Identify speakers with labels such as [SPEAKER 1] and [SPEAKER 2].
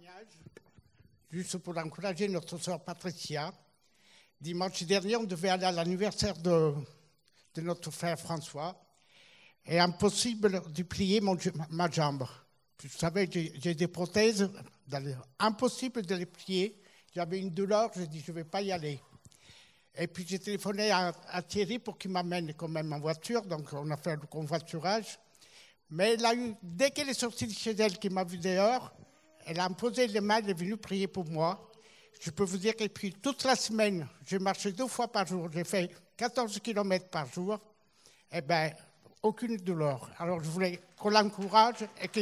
[SPEAKER 1] témoignage, juste pour encourager notre sœur Patricia. Dimanche dernier, on devait aller à l'anniversaire de notre frère François. Et impossible de plier ma jambe. Vous savez, j'ai des prothèses, impossible de les plier. J'avais une douleur, j'ai dit, je ne vais pas y aller. Et puis j'ai téléphoné à Thierry pour qu'il m'amène quand même en voiture, donc on a fait le convoiturage. Mais elle a eu, dès qu'elle est sortie de chez elle, qui m'a vu dehors, elle a imposé les mains, elle est venue prier pour moi. Je peux vous dire que puis toute la semaine, j'ai marché 2 fois par jour, j'ai fait 14 km par jour, et bien, aucune douleur. Alors je voulais qu'on l'encourage et qu'il